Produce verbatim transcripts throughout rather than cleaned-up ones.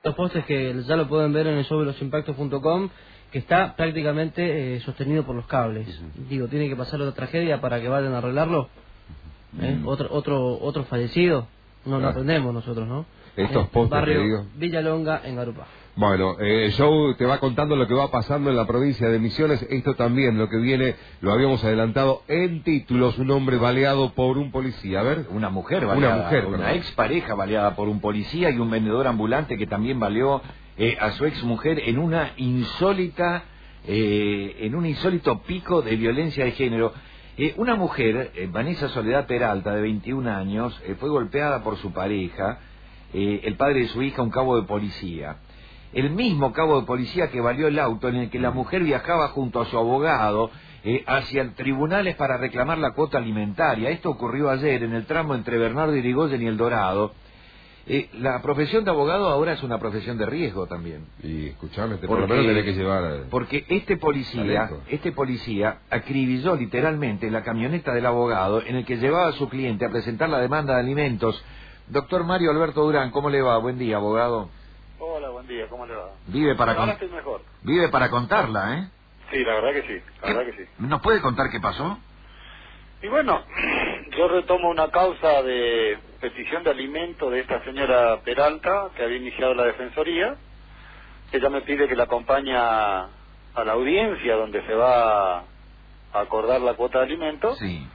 Los postes que ya lo pueden ver en el show de los impactos punto com, que está prácticamente eh, sostenido por los cables. Uh-huh. Digo, tiene que pasar otra tragedia para que vayan a arreglarlo. ¿Eh? Uh-huh. Otro otro otro fallecido. No lo aprendemos nosotros, ¿no? Estos eh, postes, barrio digo. Villalonga, en Garupá. Bueno, eh, el show te va contando lo que va pasando en la provincia de Misiones. Esto también, lo que viene, lo habíamos adelantado en títulos, un hombre baleado por un policía. A ver. Una mujer baleada. Una mujer, Una perdón. expareja baleada por un policía y un vendedor ambulante que también baleó eh, a su exmujer en una insólita, eh, en un insólito pico de violencia de género. Eh, una mujer, eh, Vanessa Soledad Peralta, de veintiún años, eh, fue golpeada por su pareja, eh, el padre de su hija, un cabo de policía. El mismo cabo de policía que baleó el auto en el que la mujer viajaba junto a su abogado eh, hacia tribunales para reclamar la cuota alimentaria. Esto ocurrió ayer en el tramo entre Bernardo Irigoyen y El Dorado. Eh, la profesión de abogado ahora es una profesión de riesgo también. Y escuchame, por lo menos tenés que llevar... Porque este policía, este policía acribilló literalmente la camioneta del abogado en el que llevaba a su cliente a presentar la demanda de alimentos. Doctor Mario Alberto Durán, ¿cómo le va? Buen día, abogado. Hola, buen día, ¿cómo le va? Vive para Ahora con... estoy mejor. Vive para contarla, ¿eh? Sí, la verdad que sí, la verdad que sí. ¿Nos puede contar qué pasó? Y bueno, yo retomo una causa de petición de alimento de esta señora Peralta, que había iniciado la defensoría. Ella me pide que la acompañe a la audiencia donde se va a acordar la cuota de alimentos. Sí.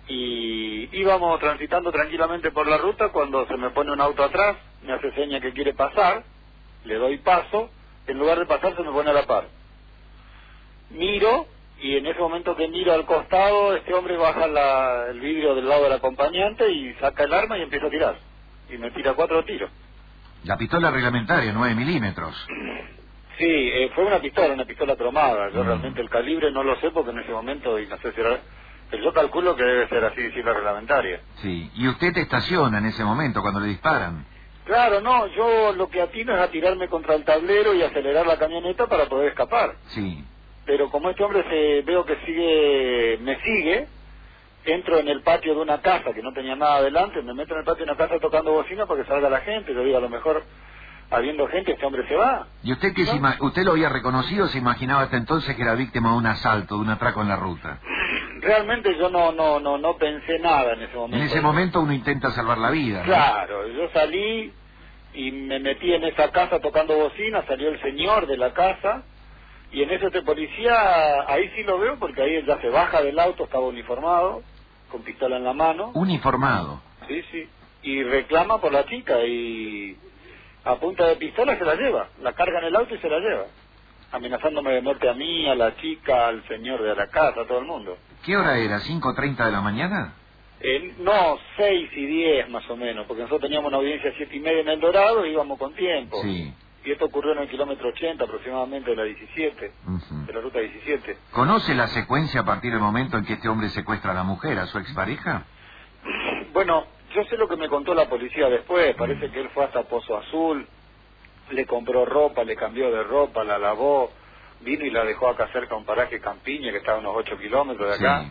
Y íbamos transitando tranquilamente por la ruta cuando se me pone un auto atrás, me hace seña que quiere pasar, le doy paso, en lugar de pasar se me pone a la par. Miro, y en ese momento que miro al costado, este hombre baja la, el vidrio del lado del acompañante y saca el arma y empieza a tirar. Y me tira cuatro tiros. La pistola reglamentaria, nueve milímetros. Sí, eh, fue una pistola, una pistola cromada. Yo Mm. realmente el calibre no lo sé porque en ese momento, y no sé si era... Pero yo calculo que debe ser así, sí, la reglamentaria. Sí. ¿Y usted te estaciona en ese momento cuando le disparan? Claro, no, yo lo que atino es a tirarme contra el tablero y acelerar la camioneta para poder escapar. Sí. Pero como este hombre se veo que sigue, me sigue, entro en el patio de una casa que no tenía nada adelante, me meto en el patio de una casa tocando bocina para que salga la gente. Yo digo, a lo mejor, habiendo gente, este hombre se va. ¿Y usted que ¿No? se ima- usted lo había reconocido o se imaginaba hasta entonces que era víctima de un asalto, de un atraco en la ruta? Realmente yo no no no no pensé nada en ese momento. En ese momento uno intenta salvar la vida, ¿no? Claro, yo salí y me metí en esa casa tocando bocina, salió el señor de la casa, y en eso este policía, ahí sí lo veo porque ahí él ya se baja del auto, estaba uniformado, con pistola en la mano. Uniformado. Sí, sí, y reclama por la chica y a punta de pistola se la lleva, la carga en el auto y se la lleva, amenazándome de muerte a mí, a la chica, al señor de la casa, a todo el mundo. ¿Qué hora era? ¿cinco treinta de la mañana? Eh, no, seis y diez más o menos, porque nosotros teníamos una audiencia a siete y media en El Dorado y íbamos con tiempo. Sí. Y esto ocurrió en el kilómetro ochenta aproximadamente de la diecisiete, Uh-huh. de la ruta diecisiete. ¿Conoce la secuencia a partir del momento en que este hombre secuestra a la mujer, a su expareja? Bueno, yo sé lo que me contó la policía después, parece que él fue hasta Pozo Azul, le compró ropa, le cambió de ropa, la lavó, vino y la dejó acá cerca a un paraje Campiña que está a unos ocho kilómetros de acá. Sí.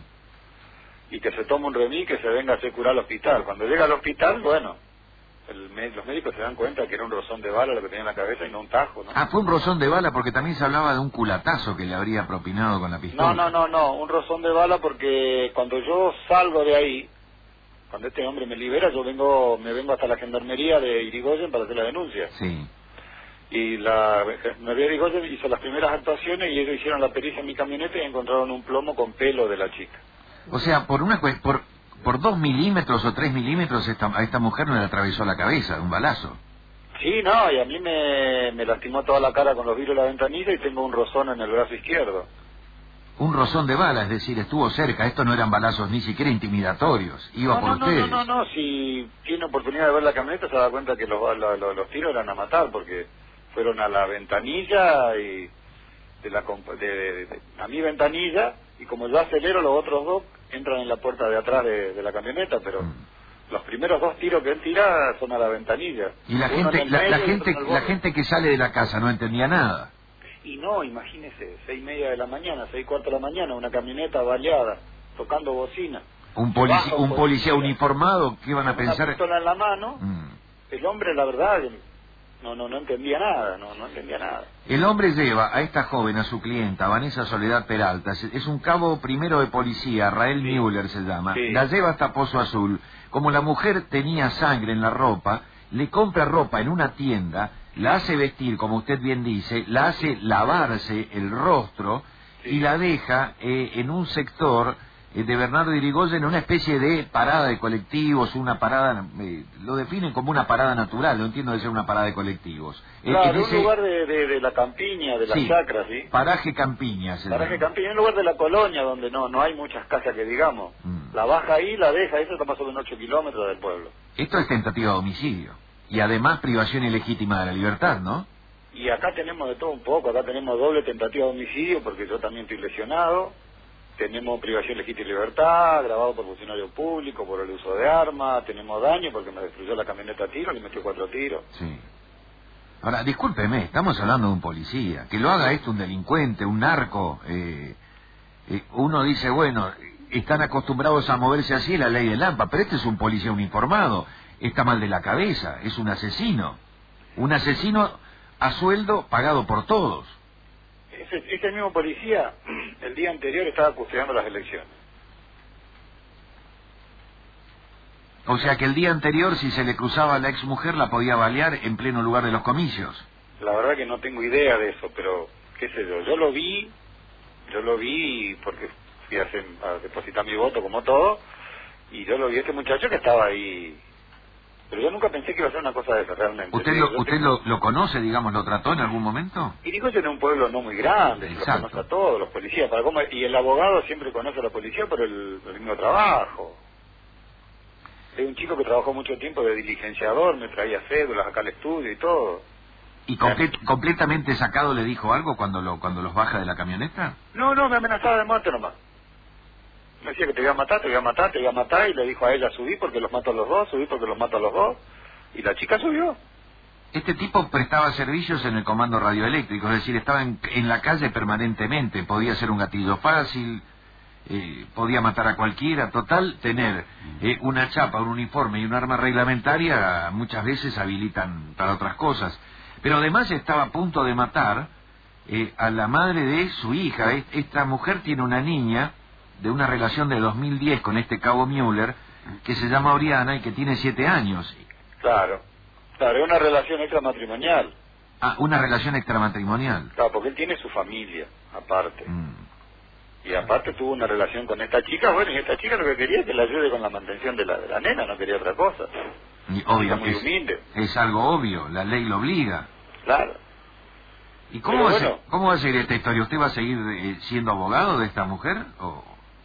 Y que se tome un remis, que se venga a hacer curar al hospital. Cuando llega al hospital, bueno, el, los médicos se dan cuenta que era un rozón de bala lo que tenía en la cabeza y no un tajo, ¿no? Ah, fue un rozón de bala porque también se hablaba de un culatazo que le habría propinado con la pistola. No, no, no, no, un rozón de bala porque cuando yo salgo de ahí, cuando este hombre me libera, yo vengo, me vengo hasta la gendarmería de Irigoyen para hacer la denuncia. Sí. Y la gendarmería de Irigoyen hizo las primeras actuaciones y ellos hicieron la pericia en mi camioneta y encontraron un plomo con pelo de la chica. O sea, por una cue- por por dos milímetros o tres milímetros esta, a esta mujer no le atravesó la cabeza, un balazo. Sí, no, y a mí me, me lastimó toda la cara con los vidrios de la ventanilla y tengo un rozón en el brazo izquierdo. Un rozón de bala, es decir, estuvo cerca. Estos no eran balazos ni siquiera intimidatorios. Iba No, por no, no, ustedes. no, no, no, si tiene oportunidad de ver la camioneta se da cuenta que los, los, los, los tiros eran a matar porque fueron a la ventanilla y de la comp- de, de, de- a mi ventanilla, y como yo acelero, los otros dos entran en la puerta de atrás de, de la camioneta, pero Mm. los primeros dos tiros que él tira son a la ventanilla. Y la Uno gente, en el la, la medio y otro gente, en el la borde. gente que sale de la casa no entendía nada. Y no, imagínese, seis y media de la mañana, seis y cuarto de la mañana, una camioneta baleada, tocando bocina. Un, Se polici- baja un policía uniformado, ¿qué van a con una pensar? pistola en la mano. Mm. El hombre, la verdad, no, no, no entendía nada, no, no entendía nada. El hombre lleva a esta joven, a su clienta, Vanessa Soledad Peralta, es, es un cabo primero de policía, Rael Sí. Müller se llama, Sí. la lleva hasta Pozo Azul. Como la mujer tenía sangre en la ropa, le compra ropa en una tienda, la hace vestir, como usted bien dice, la hace lavarse el rostro Sí. y la deja eh, en un sector eh, de Bernardo Irigoyen, una especie de parada de colectivos, una parada, eh, lo definen como una parada natural, no entiendo de ser una parada de colectivos. Eh, Claro, en un ese- lugar de, de, de la campiña, de las Sí, chacras, ¿sí? paraje Campiña se Paraje llama. Campiña, un lugar de la colonia donde no no hay muchas casas que digamos. Mm. La baja ahí, la deja, eso está más o menos ocho kilómetros del pueblo. Esto es tentativa de homicidio. Y además privación ilegítima de la libertad, ¿no? Y acá tenemos de todo un poco, acá tenemos doble tentativa de homicidio porque yo también estoy lesionado, tenemos privación legítima de libertad, grabado por funcionario público, por el uso de armas, tenemos daño porque me destruyó la camioneta a tiro, le metió cuatro tiros. Sí. Ahora, discúlpeme, estamos hablando de un policía. Que lo haga esto un delincuente, un narco. Eh, eh, uno dice, bueno, están acostumbrados a moverse así, la ley del AMPA, pero este es un policía uniformado. Está mal de la cabeza, es un asesino. Un asesino a sueldo pagado por todos. Ese, ese mismo policía el día anterior estaba custodiando las elecciones. O sea que el día anterior, si se le cruzaba a la exmujer, la podía balear en pleno lugar de los comicios. La verdad que no tengo idea de eso, pero qué sé yo, yo lo vi, yo lo vi porque fui a, hacer, a depositar mi voto como todo, y yo lo vi a este muchacho que estaba ahí, pero yo nunca pensé que iba a ser una cosa de eso realmente. ¿Usted, Yo- lo, yo usted tengo- lo, lo conoce, digamos, lo trató en algún momento? Y digo, yo en un pueblo no muy grande, se los Exacto. conoce a todos, los policías, para cómo, y el abogado siempre conoce a la policía por el, el mismo trabajo. Es un chico que trabajó mucho tiempo de diligenciador, me traía cédulas acá al estudio y todo. ¿Y comple- completamente sacado le dijo algo cuando lo cuando los baja de la camioneta? No, no, me amenazaba de muerte nomás. Me decía que te iba a matar, te iba a matar, te iba a matar, y le dijo a ella, subí porque los mato a los dos, subí porque los mato a los dos, y la chica subió. Este tipo prestaba servicios en el comando radioeléctrico, es decir, estaba en, en la calle permanentemente, podía ser un gatillo fácil, eh, podía matar a cualquiera, total, tener eh, una chapa, un uniforme y un arma reglamentaria muchas veces habilitan para otras cosas. Pero además estaba a punto de matar eh, a la madre de su hija. Es- Esta mujer tiene una niña de una relación de dos mil diez con este cabo Müller, que se llama Oriana y que tiene siete años. Claro, claro, es una relación extramatrimonial. Ah, una relación extramatrimonial. Claro, porque él tiene su familia, aparte. Mm. Y aparte tuvo una relación con esta chica, bueno, y esta chica lo que quería es que le ayude con la mantención de la, de la nena, no quería otra cosa. Y obvio muy que es, humilde. es algo obvio, la ley lo obliga. Claro. ¿Y cómo, Pero va, a bueno. ser- cómo va a seguir esta historia? ¿Usted va a seguir eh, siendo abogado de esta mujer? O,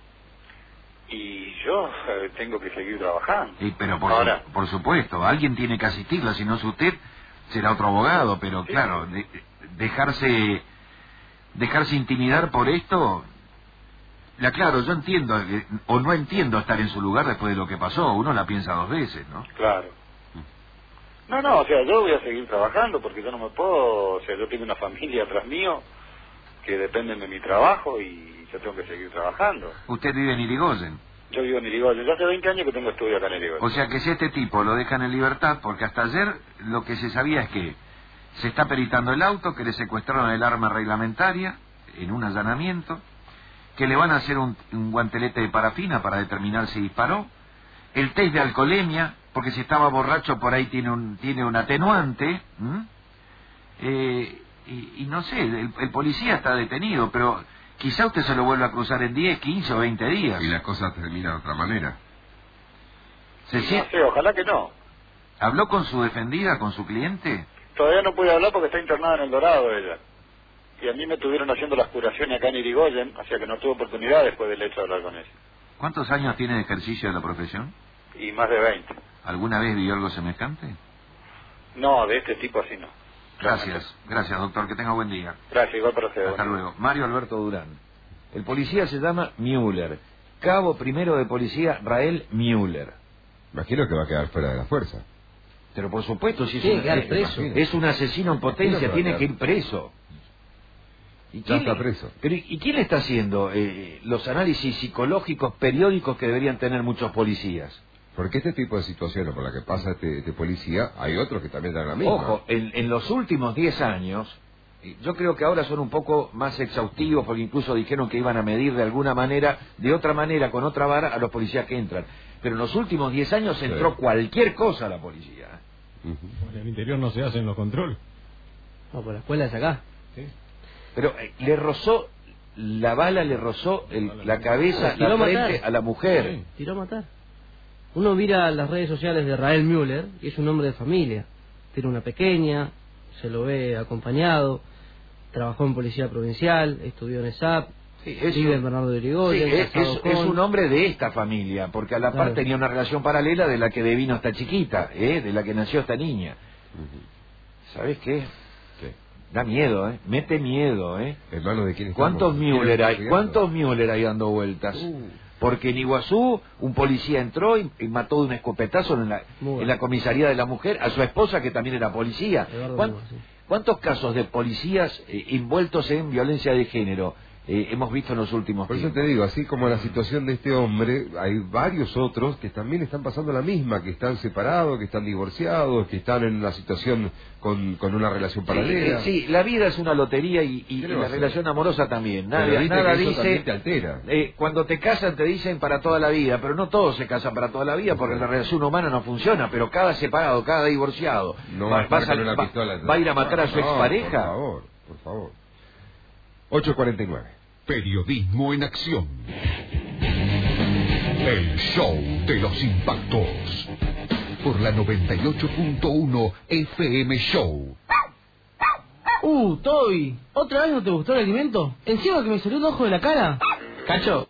Y yo eh, tengo que seguir trabajando. eh, pero por, su- Ahora, por supuesto, alguien tiene que asistirla, si no es usted, será otro abogado, pero Sí. claro, de- dejarse dejarse intimidar por esto, la claro, yo entiendo, eh, o no entiendo estar en su lugar después de lo que pasó, uno la piensa dos veces, ¿no? claro. No, no, o sea, yo voy a seguir trabajando porque yo no me puedo, o sea, yo tengo una familia atrás mío que dependen de mi trabajo y yo tengo que seguir trabajando. Usted vive en Irigoyen. Yo vivo en Irigoyen, yo hace veinte años que tengo estudio acá en Irigoyen. O sea que si este tipo lo dejan en libertad, porque hasta ayer lo que se sabía es que se está peritando el auto, que le secuestraron el arma reglamentaria en un allanamiento, que le van a hacer un, un guantelete de parafina para determinar si disparó, el test de alcoholemia, porque si estaba borracho por ahí tiene un, tiene un atenuante, ¿m? Eh, y, y no sé, el, el policía está detenido, pero quizá usted se lo vuelva a cruzar en diez, quince o veinte días. Y la cosa termina de otra manera. ¿Se No sie- sé, ojalá que no. ¿Habló con su defendida, con su cliente? Todavía no pude hablar porque está internada en El Dorado ella. Y a mí me estuvieron haciendo las curaciones acá en Irigoyen, o sea que no tuve oportunidad después del hecho de hablar con ella. ¿Cuántos años tiene de ejercicio de la profesión? Y más de veinte. ¿Alguna vez vio algo semejante? No, de este tipo así no. Gracias, gracias doctor, que tenga buen día. Gracias, igual para ustedes. Hasta luego. Mario Alberto Durán. El policía se llama Müller. Cabo primero de policía Rael Müller. Imagino que va a quedar fuera de la fuerza. Pero por supuesto, si es, Tiene un, que quedar es- preso. es un asesino en potencia, Imagino que va a tiene quedar- que ir preso. ¿Y Ya quién está le- preso. Pero ¿y quién le está haciendo eh, los análisis psicológicos periódicos que deberían tener muchos policías? Porque este tipo de situaciones por las que pasa este, este policía, hay otros que también dan la misma. Ojo, en, en los últimos diez años, yo creo que ahora son un poco más exhaustivos, porque incluso dijeron que iban a medir de alguna manera, de otra manera, con otra vara, a los policías que entran. Pero en los últimos diez años entró sí. cualquier cosa a la policía. Uh-huh. En el interior no se hacen los controles. No, por la escuela es acá. ¿Sí? Pero eh, le rozó, la bala le rozó el, la cabeza, la frente a la mujer. Sí. Tiró a matar. Uno mira las redes sociales de Rael Müller y es un hombre de familia. Tiene una pequeña, se lo ve acompañado, trabajó en Policía Provincial, estudió en E S A P, sí, es vive un, en Bernardo de Irigoyen. Sí, es, es, con... es un hombre de esta familia, porque a la claro. par tenía una relación paralela de la que devino esta chiquita, ¿eh? de la que nació esta niña. Uh-huh. ¿Sabes qué? Sí. Da miedo, ¿eh? Mete miedo, ¿eh? Hermano, ¿de quién estamos? ¿Cuántos Müller hay? ¿Cuántos Müller hay dando vueltas? Uh. Porque en Iguazú un policía entró y, y mató de un escopetazo en la, en la comisaría de la mujer a su esposa, que también era policía. ¿Cuántos, ¿Cuántos casos de policías eh, envueltos en violencia de género eh, hemos visto en los últimos Por tiempos? eso te digo, así como la situación de este hombre, hay varios otros que también están pasando la misma, que están separados, que están divorciados, que están en una situación con, con una relación paralela. Sí, sí, la vida es una lotería y, y, y la relación amorosa también. Nadie, nada dice. Te altera. Eh, cuando te casan te dicen para toda la vida, pero no todos se casan para toda la vida, porque la relación humana no funciona. Pero cada separado, cada divorciado, no va, va, a, una va, pistola, va a ir a matar no, a su no, expareja. Por favor, por favor. ocho cuarenta y nueve. Periodismo en acción. El show de los impactos. Por la noventa y ocho punto uno F M Show. Uh, Toby, ¿otra vez no te gustó el alimento? ¿Encima que me salió un ojo de la cara? Cacho.